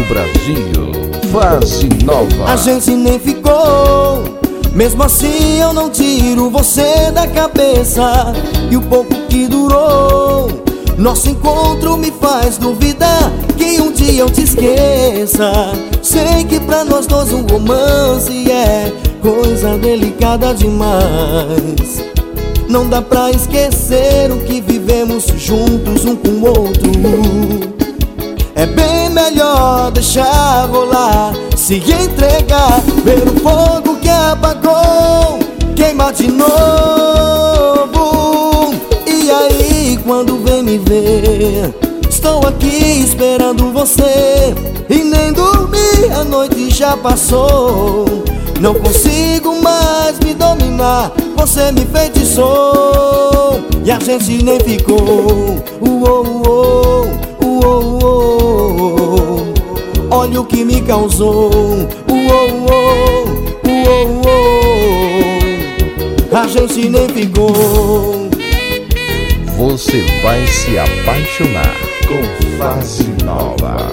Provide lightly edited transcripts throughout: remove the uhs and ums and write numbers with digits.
Brasil, fase nova. A gente nem ficou, mesmo assim eu não tiro você da cabeça. E o pouco que durou, nosso encontro me faz duvidar que um dia eu te esqueça. Sei que pra nós dois um romance é coisa delicada demais. Não dá pra esquecer o que vivemos juntos um com o outro. É bem melhor deixar rolar, se entregar, ver o fogo que apagou queimar de novo. E aí quando vem me ver, estou aqui esperando você. E nem dormi, a noite já passou. Não consigo mais me dominar, você me enfeitiçou. E a gente nem ficou. Olha o que me causou. A gente nem ficou. Você vai se apaixonar com Fase Nova.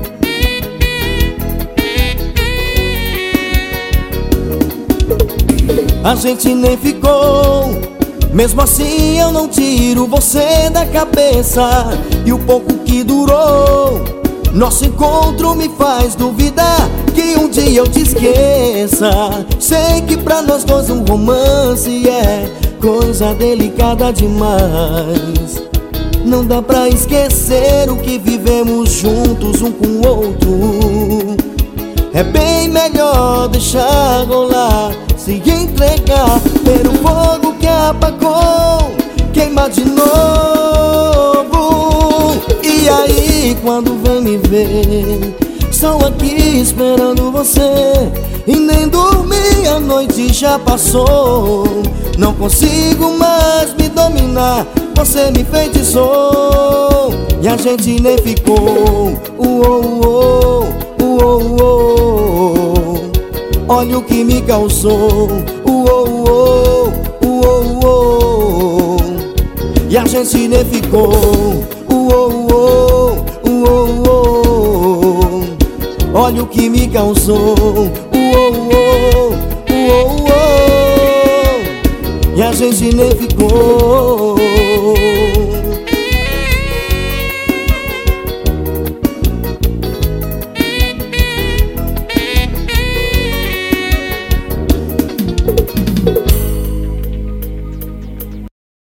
A gente nem ficou, mesmo assim eu não tiro você da cabeça. E o pouco que durou, nosso encontro me faz duvidar que um dia eu te esqueça. Sei que pra nós dois um romance é coisa delicada demais. Não dá pra esquecer o que vivemos juntos um com o outro. É bem melhor deixar rolar, se entregar, ver o fogo que apagou queimar de novo. E aí quando vem me ver, estou aqui esperando você. E nem dormi, a noite já passou. Não consigo mais me dominar, você me enfeitiçou. E a gente nem ficou. Olha o que me causou. E a gente nem ficou. Olha o que me causou. E a gente nem ficou.